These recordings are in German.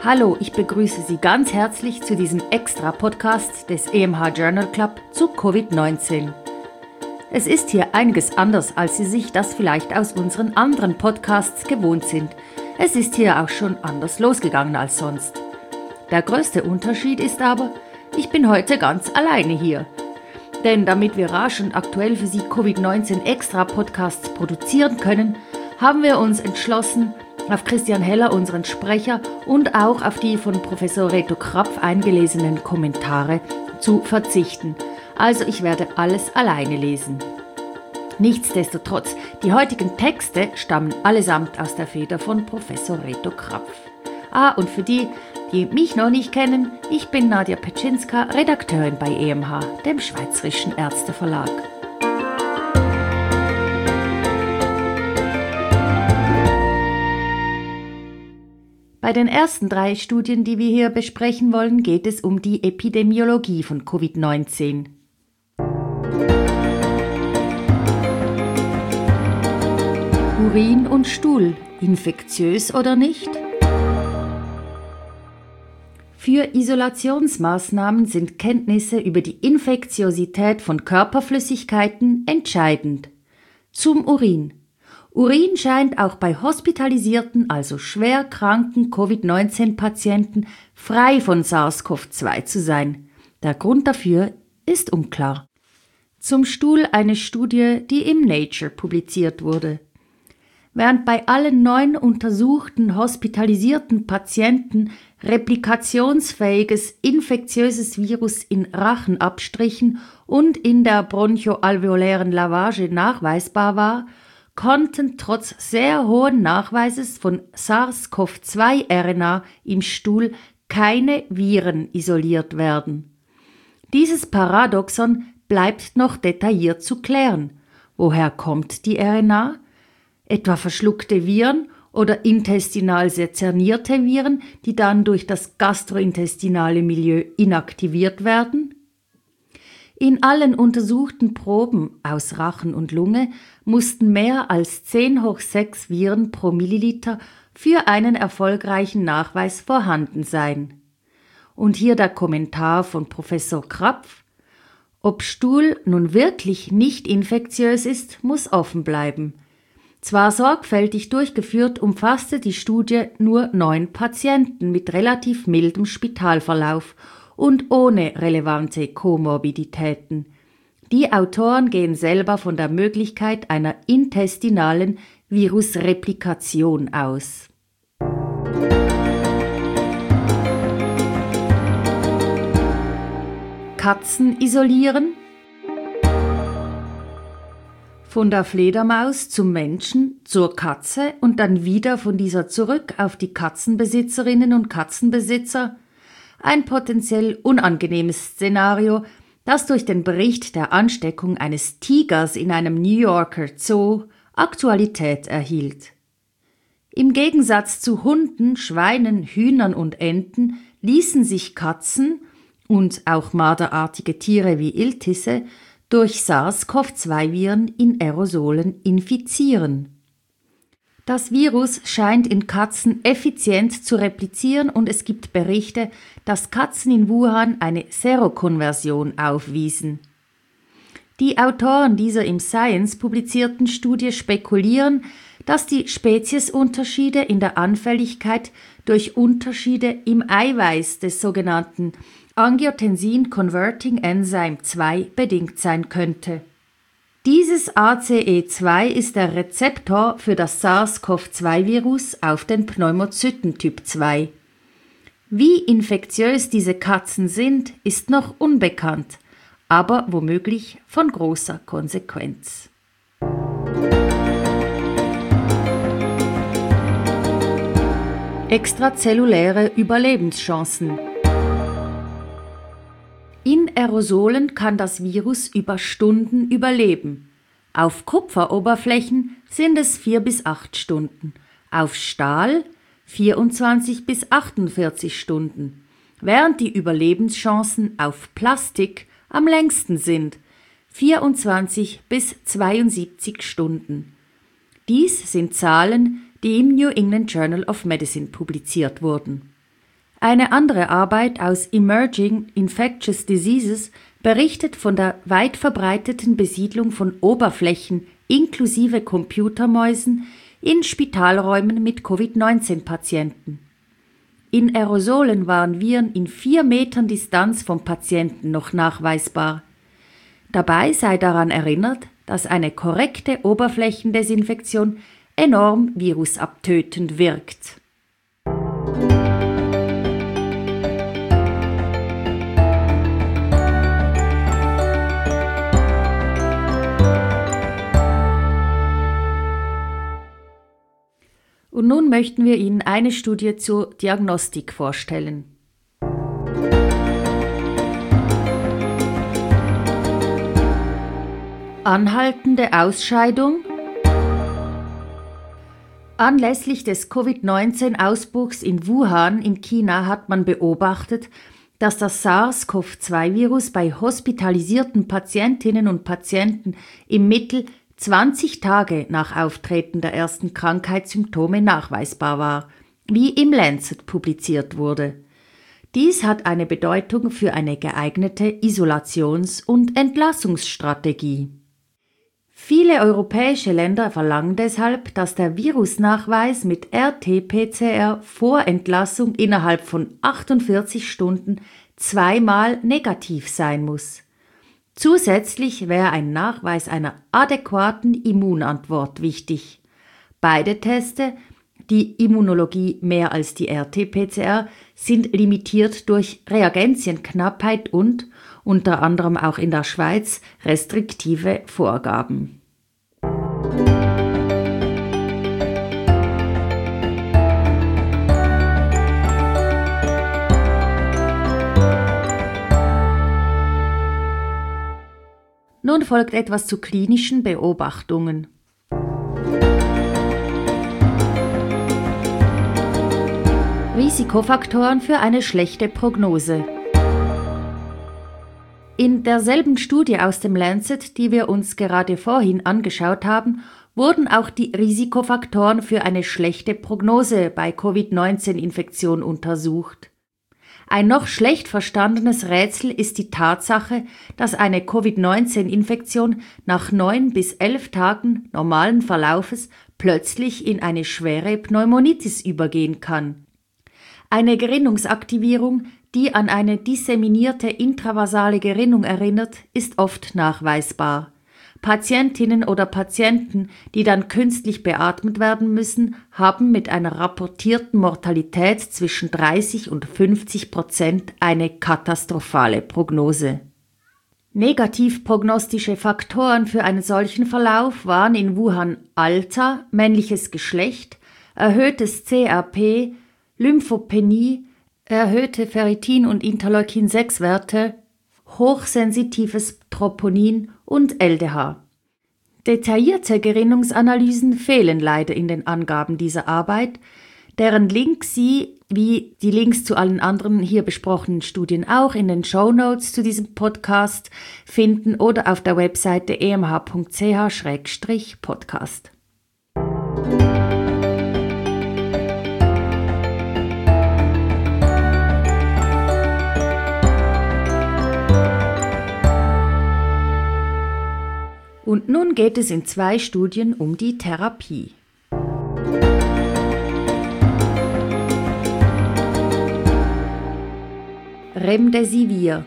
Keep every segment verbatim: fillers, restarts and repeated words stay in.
Hallo, ich begrüße Sie ganz herzlich zu diesem Extra-Podcast des E M H Journal Club zu Covid neunzehn. Es ist hier einiges anders, als Sie sich das vielleicht aus unseren anderen Podcasts gewohnt sind. Es ist hier auch schon anders losgegangen als sonst. Der größte Unterschied ist aber, ich bin heute ganz alleine hier. Denn damit wir rasch und aktuell für Sie Covid neunzehn Extra-Podcasts produzieren können, haben wir uns entschlossen, auf Christian Heller, unseren Sprecher, und auch auf die von Professor Reto Krapf eingelesenen Kommentare zu verzichten. Also ich werde alles alleine lesen. Nichtsdestotrotz, die heutigen Texte stammen allesamt aus der Feder von Professor Reto Krapf. Ah, und für die, die mich noch nicht kennen, ich bin Nadja Petschinska, Redakteurin bei E M H, dem Schweizerischen Ärzteverlag. Bei den ersten drei Studien, die wir hier besprechen wollen, geht es um die Epidemiologie von Covid neunzehn. Urin und Stuhl, infektiös oder nicht? Für Isolationsmaßnahmen sind Kenntnisse über die Infektiosität von Körperflüssigkeiten entscheidend. Zum Urin. Urin scheint auch bei hospitalisierten, also schwer kranken Covid neunzehn Patienten frei von SARS-C o V zwei zu sein. Der Grund dafür ist unklar. Zum Stuhl eine Studie, die im Nature publiziert wurde. Während bei allen neun untersuchten hospitalisierten Patienten replikationsfähiges infektiöses Virus in Rachenabstrichen und in der bronchoalveolären Lavage nachweisbar war, konnten trotz sehr hohen Nachweises von SARS-C o V zwei R N A im Stuhl keine Viren isoliert werden. Dieses Paradoxon bleibt noch detailliert zu klären. Woher kommt die R N A? Etwa verschluckte Viren oder intestinal sezernierte Viren, die dann durch das gastrointestinale Milieu inaktiviert werden? In allen untersuchten Proben aus Rachen und Lunge mussten mehr als zehn hoch sechs Viren pro Milliliter für einen erfolgreichen Nachweis vorhanden sein. Und hier der Kommentar von Professor Krapf: Ob Stuhl nun wirklich nicht infektiös ist, muss offen bleiben. Zwar sorgfältig durchgeführt, umfasste die Studie nur neun Patienten mit relativ mildem Spitalverlauf und ohne relevante Komorbiditäten. Die Autoren gehen selber von der Möglichkeit einer intestinalen Virusreplikation aus. Katzen isolieren? Von der Fledermaus zum Menschen, zur Katze und dann wieder von dieser zurück auf die Katzenbesitzerinnen und Katzenbesitzer? Ein potenziell unangenehmes Szenario, das durch den Bericht der Ansteckung eines Tigers in einem New Yorker Zoo Aktualität erhielt. Im Gegensatz zu Hunden, Schweinen, Hühnern und Enten ließen sich Katzen und auch marderartige Tiere wie Iltisse durch SARS-C o V zwei Viren in Aerosolen infizieren. Das Virus scheint in Katzen effizient zu replizieren und es gibt Berichte, dass Katzen in Wuhan eine Serokonversion aufwiesen. Die Autoren dieser im Science publizierten Studie spekulieren, dass die Speziesunterschiede in der Anfälligkeit durch Unterschiede im Eiweiß des sogenannten Angiotensin Converting Enzyme zwei bedingt sein könnte. Dieses A C E zwei ist der Rezeptor für das SARS-C o V zwei Virus auf den Pneumozyten Typ zwei. Wie infektiös diese Katzen sind, ist noch unbekannt, aber womöglich von großer Konsequenz. Extrazelluläre Überlebenschancen. In Aerosolen kann das Virus über Stunden überleben. Auf Kupferoberflächen sind es vier bis acht Stunden, auf Stahl vierundzwanzig bis achtundvierzig Stunden, während die Überlebenschancen auf Plastik am längsten sind, vierundzwanzig bis zweiundsiebzig Stunden. Dies sind Zahlen, die im New England Journal of Medicine publiziert wurden. Eine andere Arbeit aus Emerging Infectious Diseases berichtet von der weit verbreiteten Besiedlung von Oberflächen inklusive Computermäusen in Spitalräumen mit Covid neunzehn Patienten. In Aerosolen waren Viren in vier Metern Distanz vom Patienten noch nachweisbar. Dabei sei daran erinnert, dass eine korrekte Oberflächendesinfektion enorm virusabtötend wirkt. Und nun möchten wir Ihnen eine Studie zur Diagnostik vorstellen. Anhaltende Ausscheidung. Anlässlich des Covid neunzehn Ausbruchs in Wuhan in China hat man beobachtet, dass das SARS-C o V zwei Virus bei hospitalisierten Patientinnen und Patienten im Mittel zwanzig Tage nach Auftreten der ersten Krankheitssymptome nachweisbar war, wie im Lancet publiziert wurde. Dies hat eine Bedeutung für eine geeignete Isolations- und Entlassungsstrategie. Viele europäische Länder verlangen deshalb, dass der Virusnachweis mit R T P C R vor Entlassung innerhalb von achtundvierzig Stunden zweimal negativ sein muss. Zusätzlich wäre ein Nachweis einer adäquaten Immunantwort wichtig. Beide Teste, die Immunologie mehr als die R T P C R, sind limitiert durch Reagenzienknappheit und, unter anderem auch in der Schweiz, restriktive Vorgaben. Nun folgt etwas zu klinischen Beobachtungen. Risikofaktoren für eine schlechte Prognose. In derselben Studie aus dem Lancet, die wir uns gerade vorhin angeschaut haben, wurden auch die Risikofaktoren für eine schlechte Prognose bei Covid neunzehn Infektion untersucht. Ein noch schlecht verstandenes Rätsel ist die Tatsache, dass eine Covid neunzehn Infektion nach neun bis elf Tagen normalen Verlaufes plötzlich in eine schwere Pneumonitis übergehen kann. Eine Gerinnungsaktivierung, die an eine disseminierte intravasale Gerinnung erinnert, ist oft nachweisbar. Patientinnen oder Patienten, die dann künstlich beatmet werden müssen, haben mit einer rapportierten Mortalität zwischen dreißig und fünfzig Prozent eine katastrophale Prognose. Negativprognostische Faktoren für einen solchen Verlauf waren in Wuhan Alter, männliches Geschlecht, erhöhtes C R P, Lymphopenie, erhöhte Ferritin- und Interleukin sechs Werte, hochsensitives Troponin und L D H. Detaillierte Gerinnungsanalysen fehlen leider in den Angaben dieser Arbeit, deren Links Sie, wie die Links zu allen anderen hier besprochenen Studien auch, in den Shownotes zu diesem Podcast finden oder auf der Webseite e m h punkt c h schrägstrich podcast. Und nun geht es in zwei Studien um die Therapie. Remdesivir.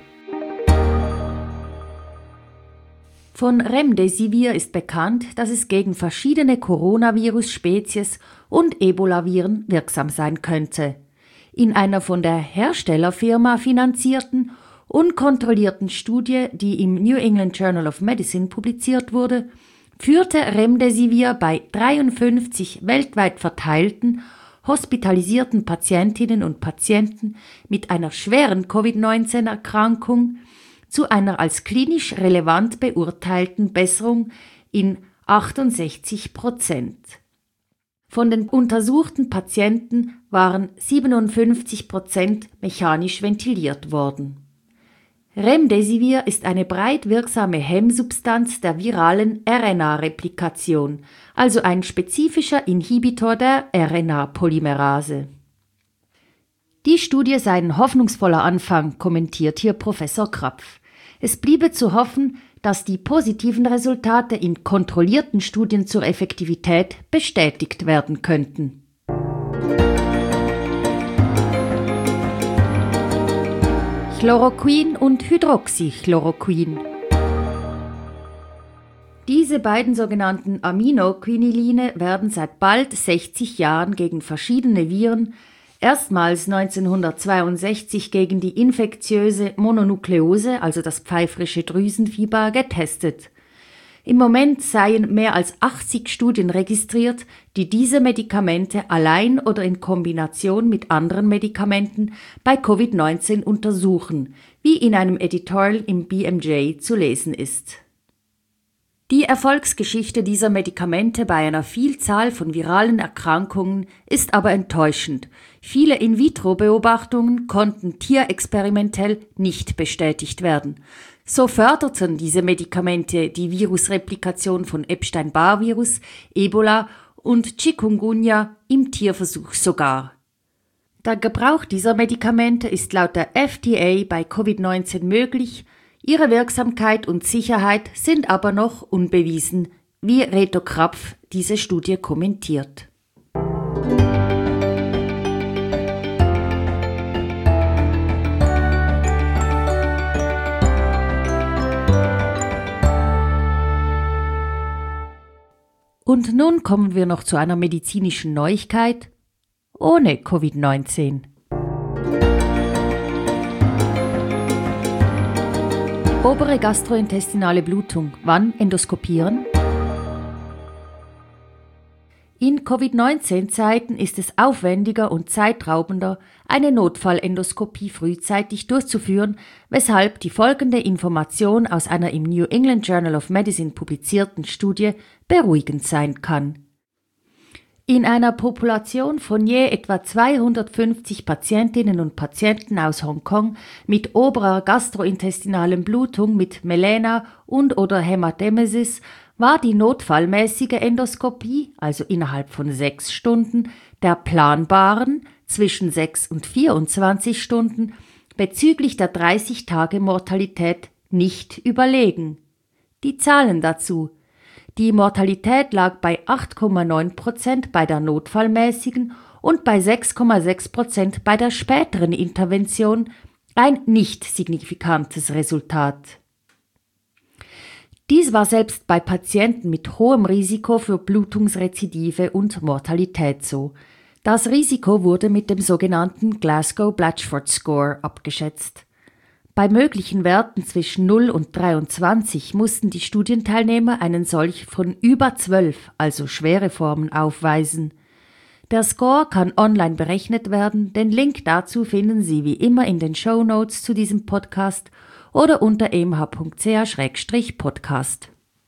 Von Remdesivir ist bekannt, dass es gegen verschiedene Coronavirus-Spezies und Ebola-Viren wirksam sein könnte. In einer von der Herstellerfirma finanzierten unkontrollierten Studie, die im New England Journal of Medicine publiziert wurde, führte Remdesivir bei dreiundfünfzig weltweit verteilten, hospitalisierten Patientinnen und Patienten mit einer schweren Covid neunzehn Erkrankung zu einer als klinisch relevant beurteilten Besserung in achtundsechzig Prozent. Von den untersuchten Patienten waren siebenundfünfzig Prozent mechanisch ventiliert worden. Remdesivir ist eine breit wirksame Hemmsubstanz der viralen R N A-Replikation, also ein spezifischer Inhibitor der R N A-Polymerase. Die Studie sei ein hoffnungsvoller Anfang, kommentiert hier Professor Krapf. Es bliebe zu hoffen, dass die positiven Resultate in kontrollierten Studien zur Effektivität bestätigt werden könnten. Chloroquin und Hydroxychloroquin. Diese beiden sogenannten Aminoquiniline werden seit bald sechzig Jahren gegen verschiedene Viren, erstmals neunzehnhundertzweiundsechzig gegen die infektiöse Mononukleose, also das pfeifrische Drüsenfieber, getestet. Im Moment seien mehr als achtzig Studien registriert, die diese Medikamente allein oder in Kombination mit anderen Medikamenten bei Covid neunzehn untersuchen, wie in einem Editorial im B M J zu lesen ist. Die Erfolgsgeschichte dieser Medikamente bei einer Vielzahl von viralen Erkrankungen ist aber enttäuschend. Viele In-vitro-Beobachtungen konnten tierexperimentell nicht bestätigt werden. So förderten diese Medikamente die Virusreplikation von Epstein-Barr-Virus, Ebola und Chikungunya im Tierversuch sogar. Der Gebrauch dieser Medikamente ist laut der F D A bei Covid neunzehn möglich, ihre Wirksamkeit und Sicherheit sind aber noch unbewiesen, wie Reto Krapf diese Studie kommentiert. Und nun kommen wir noch zu einer medizinischen Neuigkeit ohne Covid neunzehn. Obere gastrointestinale Blutung. Wann endoskopieren? In Covid neunzehn Zeiten ist es aufwendiger und zeitraubender, eine Notfallendoskopie frühzeitig durchzuführen, weshalb die folgende Information aus einer im New England Journal of Medicine publizierten Studie beruhigend sein kann. In einer Population von je etwa zweihundertfünfzig Patientinnen und Patienten aus Hongkong mit oberer gastrointestinalen Blutung mit Melena und oder Hämatemesis war die notfallmäßige Endoskopie, also innerhalb von sechs Stunden, der planbaren zwischen sechs und vierundzwanzig Stunden bezüglich der dreißig Tage Mortalität nicht überlegen. Die Zahlen dazu: Die Mortalität lag bei acht Komma neun Prozent bei der notfallmäßigen und bei sechs Komma sechs Prozent bei der späteren Intervention, ein nicht signifikantes Resultat. Dies war selbst bei Patienten mit hohem Risiko für Blutungsrezidive und Mortalität so. Das Risiko wurde mit dem sogenannten Glasgow-Blatchford Score abgeschätzt. Bei möglichen Werten zwischen null und dreiundzwanzig mussten die Studienteilnehmer einen solch von über zwölf, also schwere Formen, aufweisen. Der Score kann online berechnet werden, den Link dazu finden Sie wie immer in den Shownotes zu diesem Podcast oder unter e m h punkt c h slash podcast.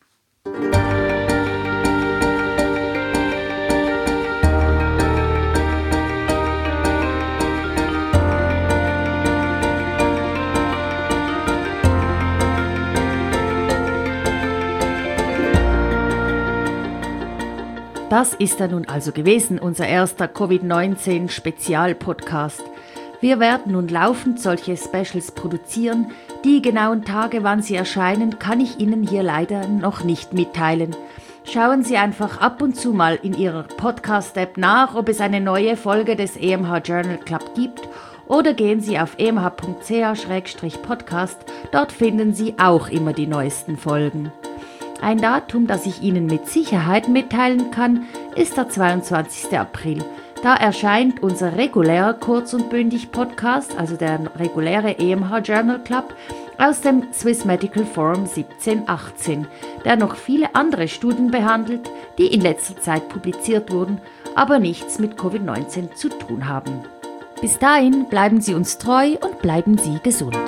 Das ist er nun also gewesen, unser erster Covid neunzehn Spezialpodcast. Wir werden nun laufend solche Specials produzieren. Die genauen Tage, wann sie erscheinen, kann ich Ihnen hier leider noch nicht mitteilen. Schauen Sie einfach ab und zu mal in Ihrer Podcast-App nach, ob es eine neue Folge des E M H Journal Club gibt, oder gehen Sie auf e m h punkt c h slash podcast, dort finden Sie auch immer die neuesten Folgen. Ein Datum, das ich Ihnen mit Sicherheit mitteilen kann, ist der zweiundzwanzigster April. Da erscheint unser regulärer Kurz- und Bündig-Podcast, also der reguläre E M H Journal Club, aus dem Swiss Medical Forum siebzehn achtzehn, der noch viele andere Studien behandelt, die in letzter Zeit publiziert wurden, aber nichts mit Covid neunzehn zu tun haben. Bis dahin bleiben Sie uns treu und bleiben Sie gesund.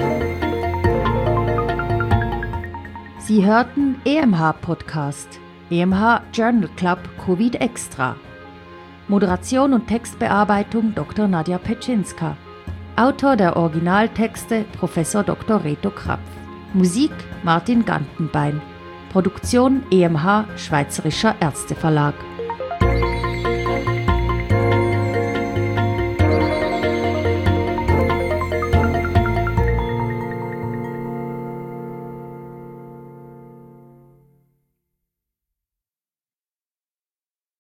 Sie hörten E M H Podcast, E M H Journal Club Covid Extra. Moderation und Textbearbeitung Doktor Nadja Petschinska. Autor der Originaltexte Professor Doktor Reto Krapf. Musik Martin Gantenbein. Produktion E M H Schweizerischer Ärzteverlag.